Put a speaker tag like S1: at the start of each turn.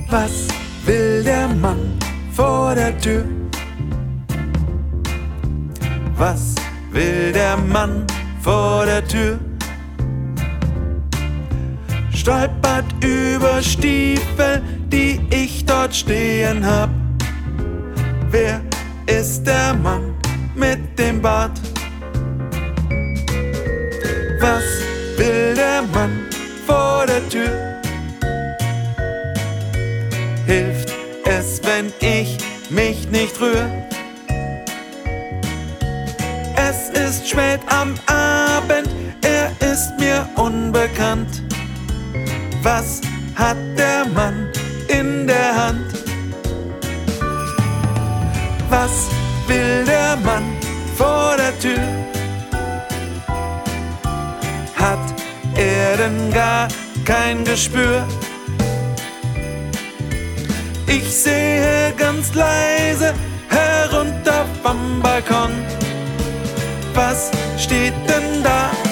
S1: Was will der Mann vor der Tür? Was will der Mann vor der Tür? Stolpert über Stiefel, die ich dort stehen hab. Wer ist der Mann mit dem Bart? Was will der Mann vor der Tür? Hilft es, wenn ich mich nicht rühr? Es ist spät am Abend, er ist mir unbekannt. Was hat der Mann in der Hand? Was will der Mann vor der Tür? Hat er denn gar kein Gespür? Ich sehe ganz leise herunter vom Balkon. Was steht denn da?